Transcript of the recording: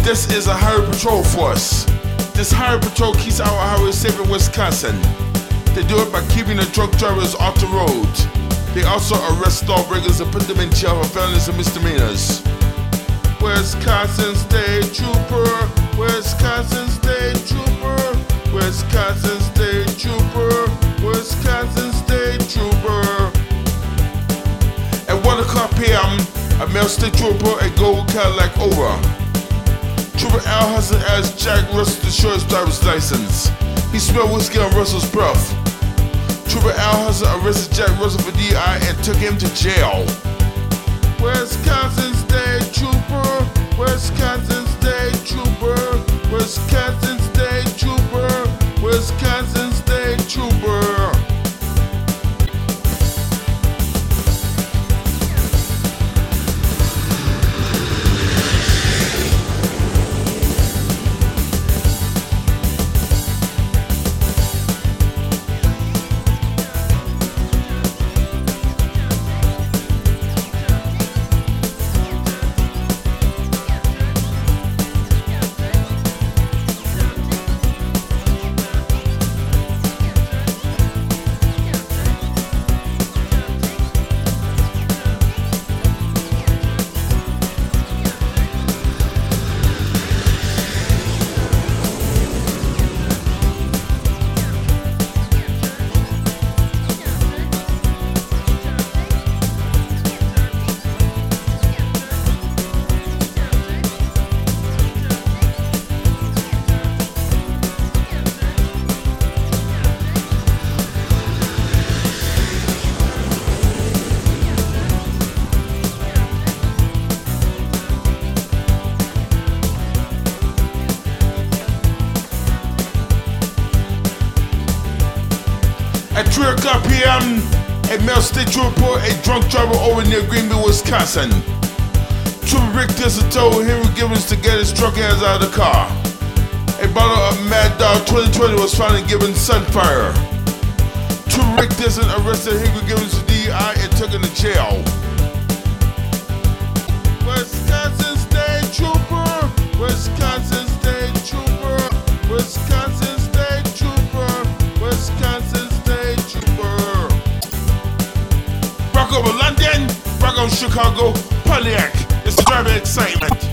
This is a highway patrol force. This highway patrol keeps our highway safe in Wisconsin. They do it by keeping the drunk drivers off the road. They also arrest lawbreakers and put them in jail for felonies and misdemeanors. Wisconsin State Trooper, Wisconsin State Trooper, Wisconsin State Trooper, Wisconsin State Trooper. At 1 o'clock p.m., a male state trooper a gold Cadillac over. Trooper Al Hudson asked Jack Russell to show his driver's license. He smelled whiskey on Russell's breath. Trooper Al Hudson arrested Jack Russell for DI and took him to jail. Wisconsin State Trooper, Wisconsin State Trooper, Wisconsin State Trooper, Wisconsin State Trooper. At 3 o'clock p.m., a male state trooper pulled a drunk driver over near Greenville, Wisconsin. Trooper Rick Dixon told Henry Gibbons to get his drunk ass out of the car. A bottle of Mad Dog 2020 was found in Gibbons' Sunfire. Trooper Rick Dixon arrested Henry Gibbons for DI and took him to jail. Wisconsin State Trooper, Wisconsin State Trooper, Wisconsin State Trooper, Wisconsin State Trooper. Rock over London, rock over Chicago, Pontiac. It's driving excitement.